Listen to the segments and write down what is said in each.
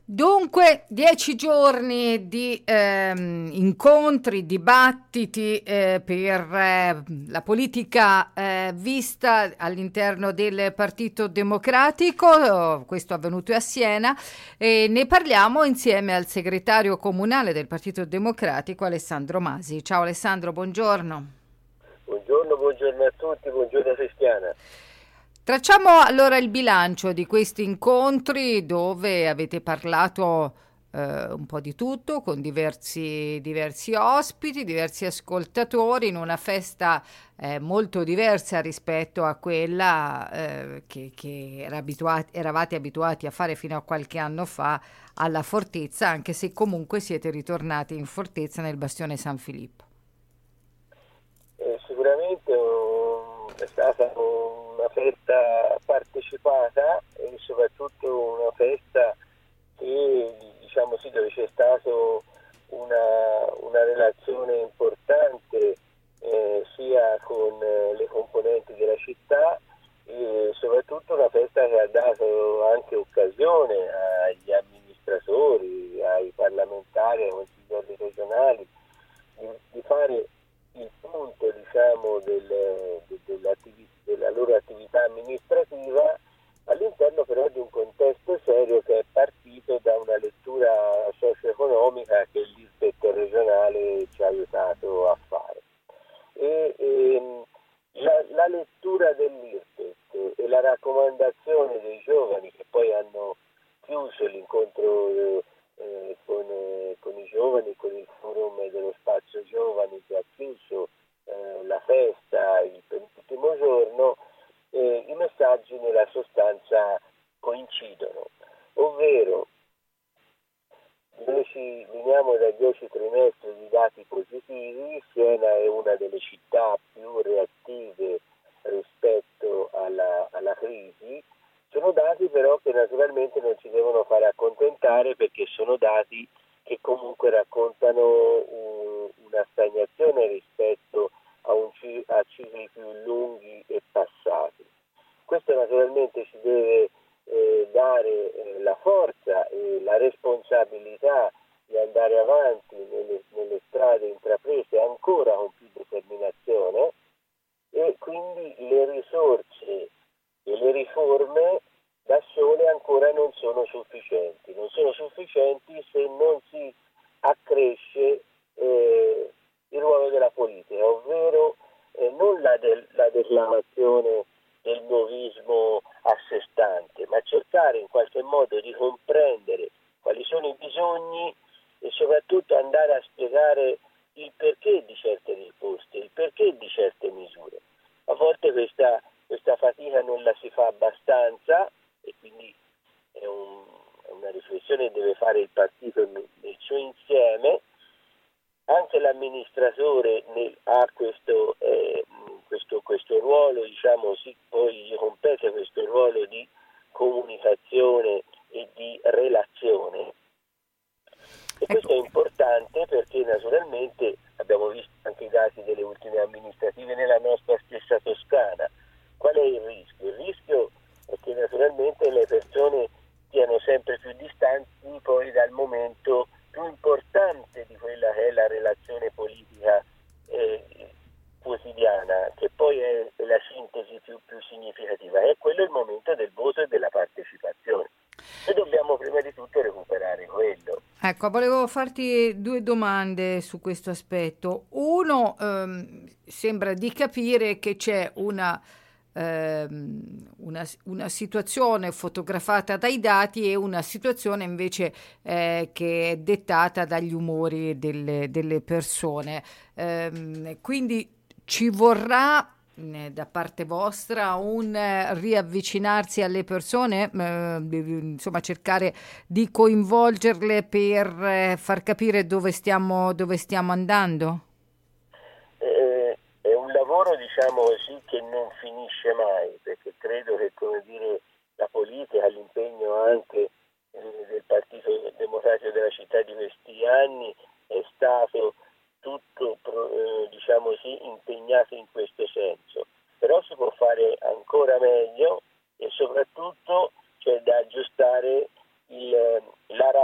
Dunque, 10 giorni di incontri, dibattiti per la politica vista all'interno del Partito Democratico. Questo è avvenuto a Siena e ne parliamo insieme al segretario comunale del Partito Democratico, Alessandro Masi. Ciao Alessandro, buongiorno. Buongiorno a tutti, buongiorno Cristiana. Tracciamo allora il bilancio di questi incontri dove avete parlato un po' di tutto con diversi ospiti, diversi ascoltatori in una festa molto diversa rispetto a quella che eravate abituati a fare fino a qualche anno fa alla Fortezza, anche se comunque siete ritornati in Fortezza nel Bastione San Filippo. Sicuramente è stata una festa partecipata e soprattutto una festa che, diciamo sì, dove c'è stato una relazione importante sia con le componenti della città e soprattutto una festa che ha dato anche occasione agli amministratori, ai parlamentari, ai consiglieri regionali di fare il punto, diciamo, della loro attività amministrativa all'interno però di un contesto serio che è partito da una lettura socio-economica che l'IRPET regionale ci ha aiutato a fare. La lettura dell'IRPET e la raccomandazione dei giovani che poi hanno chiuso l'incontro con i giovani, con il forum dello spazio giovani che ha chiuso la festa il penultimo giorno, i messaggi nella sostanza coincidono, ovvero veniamo da 10 trimestri di dati positivi. Siena è una delle città più reattive rispetto alla crisi. Sono dati però che naturalmente non ci devono fare accontentare, perché sono dati che comunque raccontano una stagnazione rispetto a cicli più lunghi e passati. Questo naturalmente ci deve dare la forza e la responsabilità di andare avanti nelle strade intraprese ancora con più determinazione, e quindi le risorse e le riforme da sole ancora non sono sufficienti. Non sono sufficienti se non si accresce il ruolo della politica, ovvero non la declamazione del nuovismo a sé stante, ma cercare in qualche modo di comprendere quali sono i bisogni e soprattutto andare a spiegare il perché di certe risposte, il perché di certe misure. A volte questa fatica non la si fa abbastanza, e quindi è una riflessione che deve fare il partito nel suo insieme. Anche l'amministratore ha questo ruolo, diciamo, sì, poi gli compete questo ruolo di comunicazione e di relazione. E questo è Ecco. importante perché naturalmente abbiamo visto anche i dati delle ultime amministrative nella nostra stessa Toscana. Qual è il rischio? Il rischio è che naturalmente le persone siano sempre più distanti poi dal momento più importante di quella che è la relazione politica quotidiana, che poi è la sintesi più significativa. È quello il momento del voto e della partecipazione. E dobbiamo prima di tutto recuperare quello. Ecco, volevo farti due domande su questo aspetto. Uno, sembra di capire che c'è una situazione fotografata dai dati e una situazione invece che è dettata dagli umori delle persone. Quindi ci vorrà da parte vostra un riavvicinarsi alle persone, insomma cercare di coinvolgerle per far capire dove stiamo andando? È un lavoro, diciamo così, che non finisce mai, perché credo che, come dire, la politica, l'impegno anche del Partito Democratico della città di questi anni è stato tutto, diciamo così, impegnato in questo senso. Però si può fare ancora meglio e soprattutto c'è da aggiustare la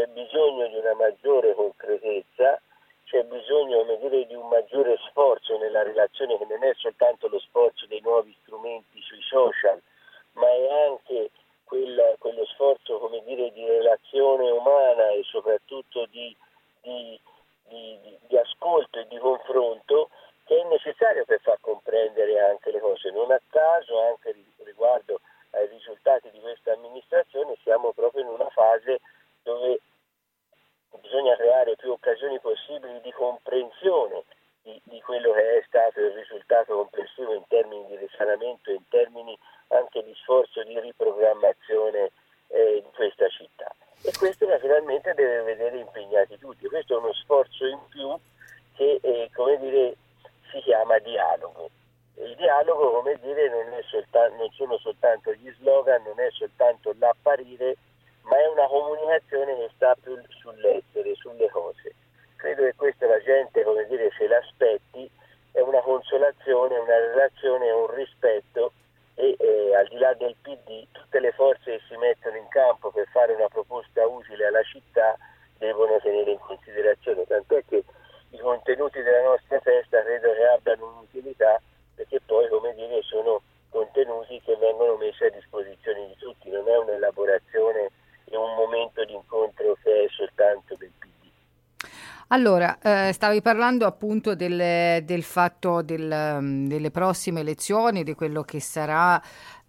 c'è bisogno di una maggiore concretezza, c'è bisogno, come dire, di un maggiore sforzo nella relazione, che non è soltanto lo sforzo dei nuovi strumenti sui social, ma è anche quello sforzo, come dire, di relazione umana e soprattutto di ascolto e di confronto, che è necessario per far comprendere anche le cose. Non a caso, anche riguardo ai risultati di questa amministrazione, siamo proprio in una fase dove bisogna creare più occasioni possibili di comprensione di quello che è stato il risultato complessivo in termini di risanamento e in termini anche di sforzo di riprogrammazione di questa città. E questo naturalmente deve vedere impegnati tutti. Questo è uno sforzo in più che, come dire, si chiama dialogo. Il dialogo, come dire, non sono soltanto gli slogan, non è soltanto l'apparire, ma è una comunicazione che sta più sull'essere, sulle cose. Credo che questa la gente, come dire, se l'aspetti, è una consolazione, una relazione, un rispetto e al di là del PD tutte le forze che si mettono in campo per fare una proposta utile alla città devono tenere in considerazione, tant'è che i contenuti della nostra festa credo che abbiano un'utilità, perché poi, come dire, sono contenuti che vengono messi a disposizione di tutti, non è un'elaborazione e un momento di incontro che è soltanto del PD. Allora, stavi parlando appunto del fatto delle prossime elezioni, di quello che sarà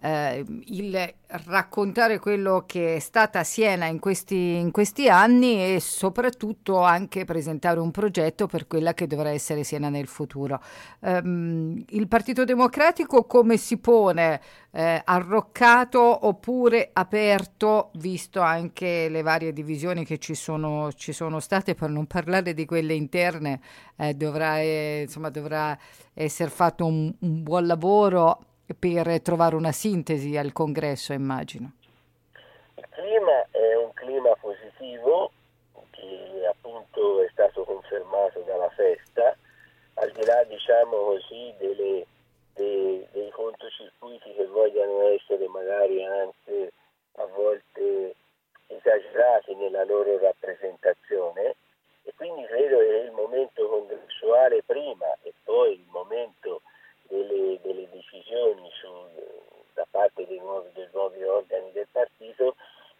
il raccontare quello che è stata Siena in questi anni e soprattutto anche presentare un progetto per quella che dovrà essere Siena nel futuro. Il Partito Democratico come si pone? Arroccato oppure aperto, visto anche le varie divisioni che ci sono state, per non parlare di quelle interne, dovrà essere fatto un buon lavoro per trovare una sintesi al congresso, immagino. Il clima è un clima positivo che appunto è stato confermato dalla festa, al di là, diciamo così, dei controcircuiti che vogliano essere magari anche a volte esagerati nella loro rappresentazione, e quindi credo che il momento congressuale prima e poi il momento delle decisioni da parte dei nuovi organi del partito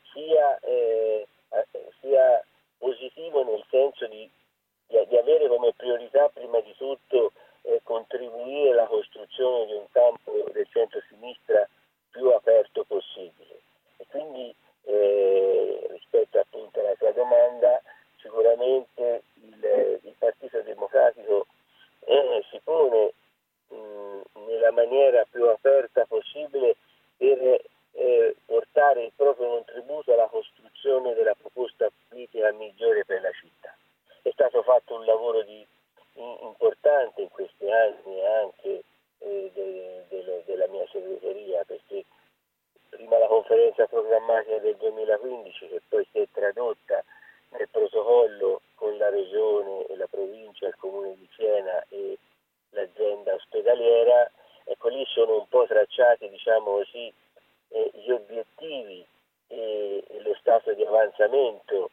sia positivo, nel senso di avere come priorità prima di tutto contribuire alla costruzione di un campo del centro-sinistra più aperto possibile. E quindi rispetto appunto alla tua domanda, sicuramente il Partito Democratico si pone nella maniera più aperta possibile per portare il proprio contributo alla costruzione della proposta politica migliore per la città. È stato fatto un lavoro importante in questi anni anche della mia segreteria, perché prima la conferenza programmatica del 2015, che poi si è tradotta nel protocollo con la regione e la provincia, il comune di Siena e l'azienda ospedaliera, ecco, lì sono un po' tracciati, diciamo così, gli obiettivi e lo stato di avanzamento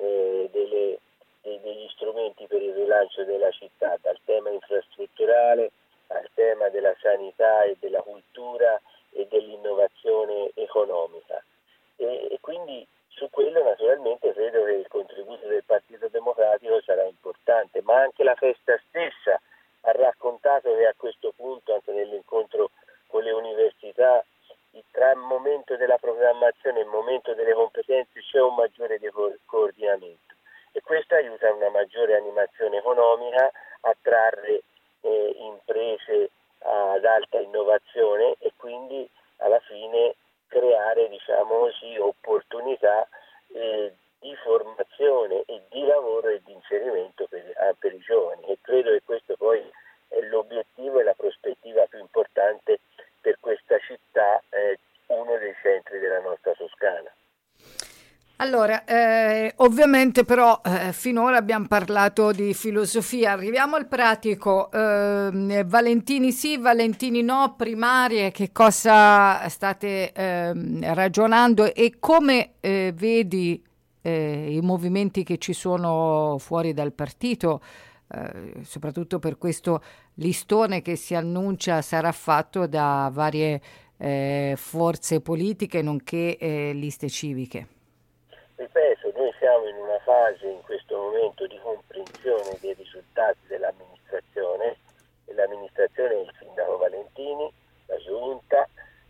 degli strumenti per il rilancio della città, dal tema infrastrutturale al tema della sanità e della cultura e dell'innovazione economica. E quindi su quello naturalmente credo che il contributo del Partito Democratico sarà importante, ma anche la festa stessa ha raccontato che a questo punto, anche nell'incontro con le università, tra il momento della programmazione e il momento delle competenze c'è un maggiore coordinamento, e questo aiuta a una maggiore animazione economica, a trarre imprese ad alta innovazione e quindi alla fine creare, diciamo così, opportunità di formazione e di lavoro e di inserimento per i giovani, e credo che questo poi è l'obiettivo e la prospettiva più importante per questa città, uno dei centri della nostra Toscana. Allora, ovviamente però finora abbiamo parlato di filosofia, arriviamo al pratico. Valentini sì, Valentini no, primarie, che cosa state ragionando e come vedi i movimenti che ci sono fuori dal partito, soprattutto per questo listone che si annuncia sarà fatto da varie forze politiche nonché liste civiche. Ripeto, noi siamo in una fase in questo momento di comprensione dei risultati dell'amministrazione, e l'amministrazione è il sindaco Valentini, la giunta,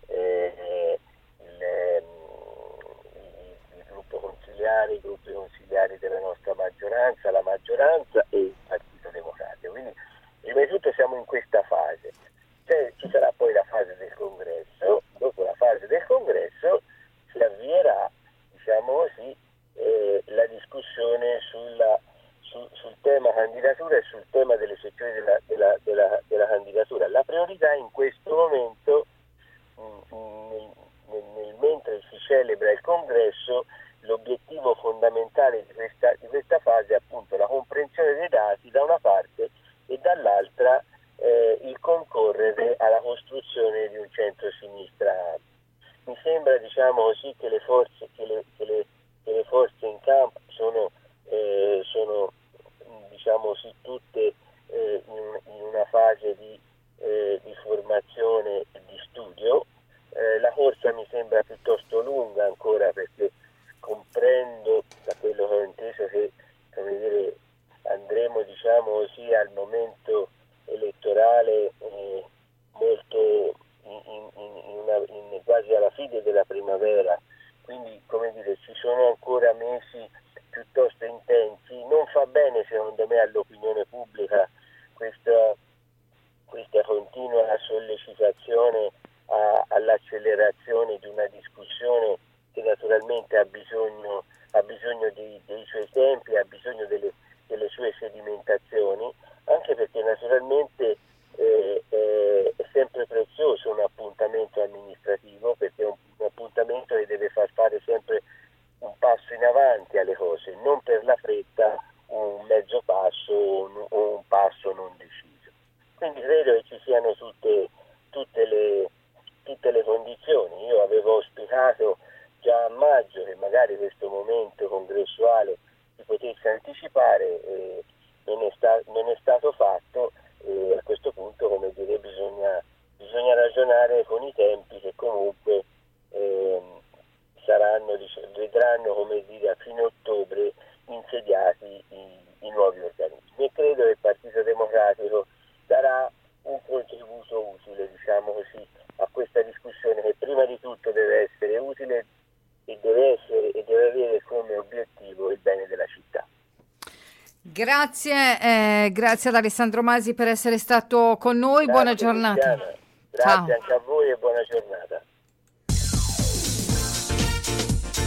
il gruppo consigliari, i gruppi consigliari della nostra maggioranza, la maggioranza e il Partito Democratico. Quindi prima di tutto siamo in questa fase. Ci sarà poi la fase del congresso, dopo la fase del congresso si avvierà, diciamo così, la discussione sul tema candidatura e sul tema delle sezioni della candidatura. La priorità in questo momento, mentre si celebra il congresso, l'obiettivo fondamentale di questa fase è appunto la comprensione dei dati da una parte e dall'altra il concorrere alla costruzione di un centro-sinistra. Mi sembra, diciamo così, che le forze in campo sono diciamo così, tutte in una fase di formazione e di studio. La corsa mi sembra piuttosto lunga ancora, perché comprendo, da quello che ho inteso, che andremo, diciamo così, al momento elettorale molto quasi alla fine della primavera, quindi ci sono ancora mesi piuttosto intensi. Non fa bene, secondo me, all'opinione pubblica questa continua sollecitazione all'accelerazione di una discussione che naturalmente ha bisogno dei suoi tempi, ha bisogno delle sue sedimentazioni, anche perché naturalmente è sempre prezioso un appuntamento amministrativo, perché è un appuntamento che deve far fare sempre un passo in avanti alle cose, non per la fretta un mezzo passo o un passo non deciso. Quindi credo che ci siano tutte le condizioni. Io avevo auspicato già a maggio che magari questo momento congressuale si potesse anticipare, non è stato fatto, e a questo punto, come dire, bisogna ragionare con i tempi che comunque vedranno, come dire, a fine ottobre insediati i nuovi organismi, e credo che il Partito Democratico darà un contributo utile, diciamo così, a questa discussione, che prima di tutto deve essere utile e deve avere come obiettivo il bene della città. Grazie ad Alessandro Masi per essere stato con noi. Grazie, buona giornata. Cristiana. Grazie. Ciao. Anche a voi e buona giornata.